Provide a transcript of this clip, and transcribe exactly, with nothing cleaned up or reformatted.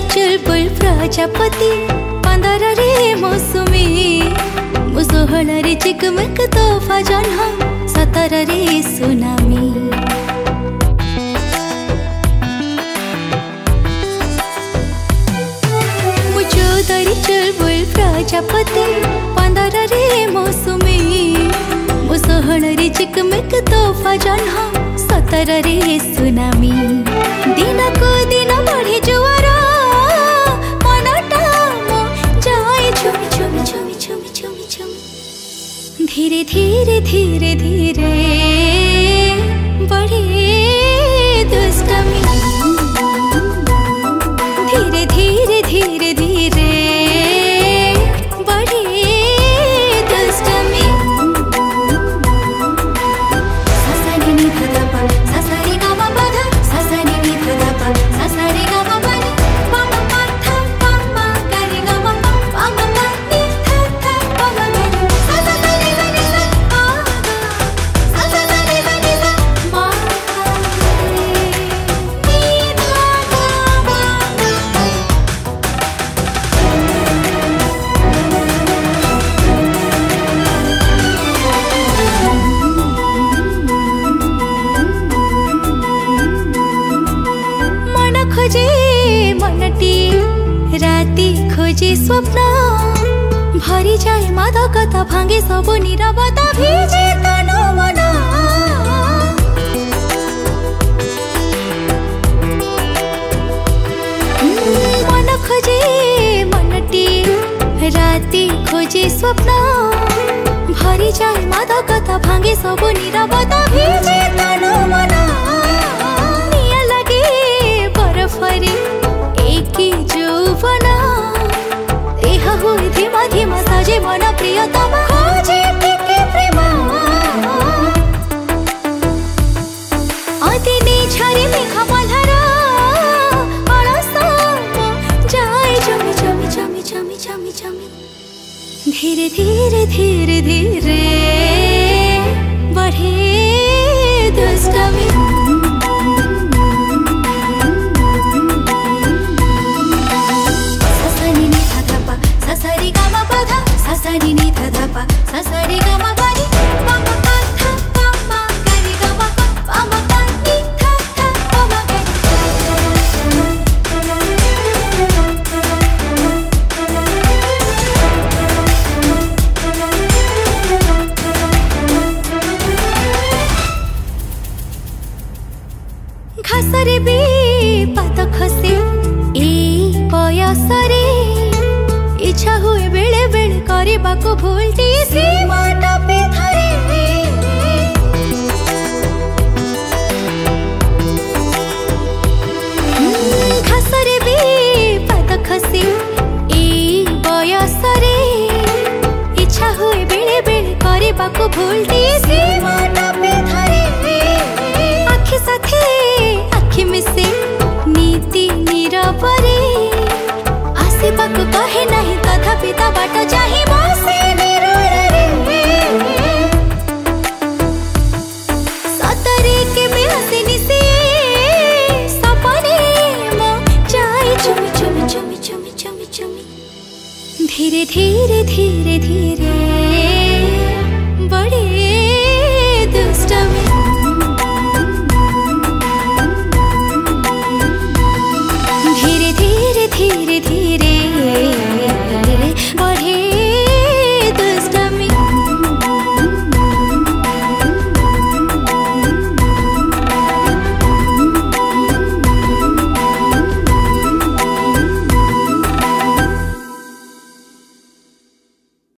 चुलबुल प्रजापति पंदर रे मौसुमी मु सोहल रे चिकमिक तोहफा जन्ह सतर रे सुनामी मु चौदह चुलबुल प्रजापति पंदर रे मौसुमी मु सोहल रे चिकमिक तोहफा जन्ह सतर रे सुनामी दिन को दिन बढ़े जुआर मनटा मो जाए छुमी छुमी छुमी छुमी छुमी छुमी धीरे धीरे धीरे धीरे बढ़े दुष्टमी धीरे धीरे धीरे धीरे बढ़े दुष्टमी ससनी नि धप ससरी गम पध ससनी नि धप ससरी गम पध पम पथ पम करि गम पम नि थ थ पम करि ससनी नि स आ ससनी नि स मा नि मन खोजे मनटी राति खोजे स्वप्न भरी जाए मादकता भांगे सब नीरवता भिजे तन मन मन खोजे मनटी राति खोजे स्वप्न भरी जाए मादकता भांगे सब नीरवता भिजे तन मन निया लगे बरफरे एक यौवन देह हुई धीमा धीमा सजे मन प्रियतम खोजे टिके प्रेम अदिने झरी मेघ मल्हार अलस जाए जमी जमी जमी जमी जमी जमी धीरे धीरे धीरे धीरे बढ़े दुष्टमी ससनी नि धप ससरी गम पध ससनी नि धप ससरी गम परि पम पथ पम करि गम पम नि थ थ पम घासरे भी पात खसे ए बयसरे इच्छा हुए बेले बेले करबाको भूलटी सीमाटा पे थरे घासरे भी पात खसे ए बयसरे इच्छा हुए बेले बेले करबाको भूलटी सीमाटा पे थरे आखि साथे आखि मिसे नीति नीरवरे आसेबाको कहे नहीं तथापि ता बाट चाहि बसे निरुळरे सतरे के बेहसिनी से सपने मो जाए चुमी चुमी चुमी चुमी चुमी चुमी धीरे धीरे धीरे धीरे